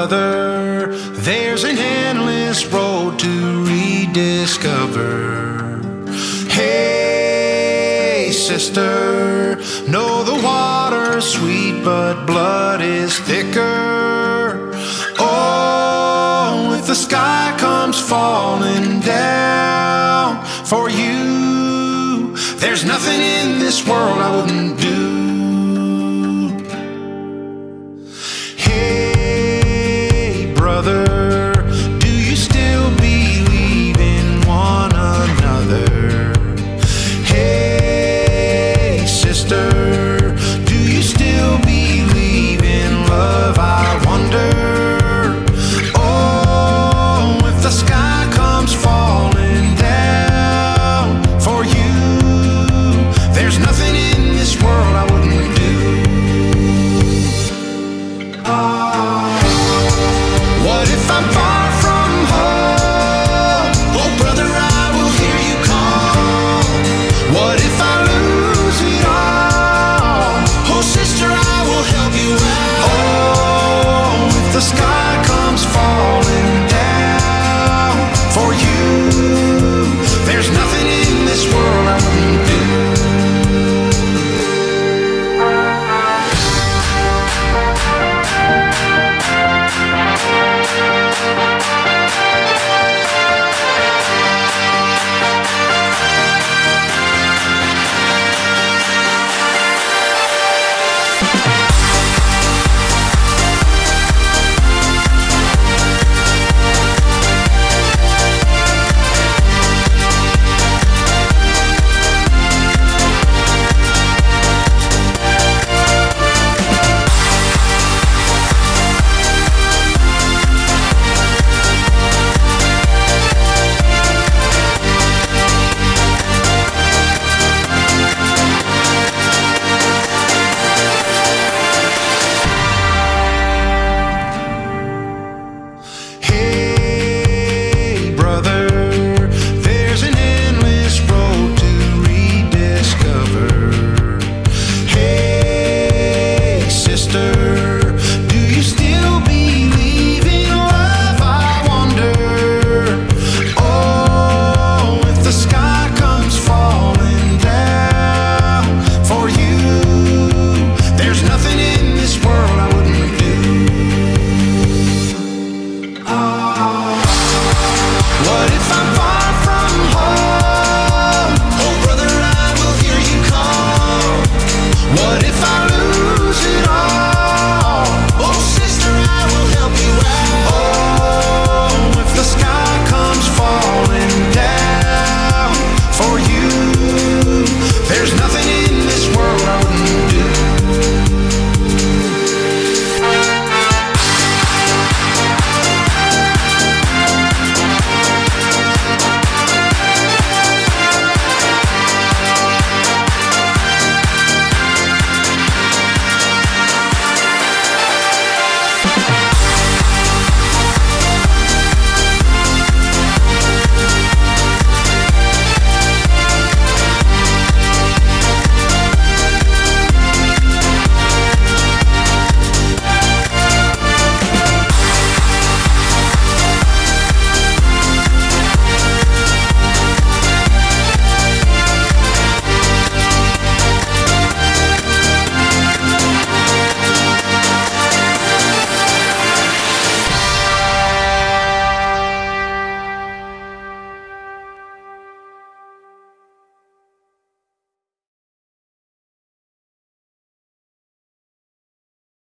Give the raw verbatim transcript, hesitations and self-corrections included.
brother, there's an endless road to rediscover. Hey, sister, know the water's sweet, but blood is thicker. Oh, if the sky comes falling down for you, there's nothing in this world I wouldn't do. Hey, brother, do you still believe in one another? Hey, sister,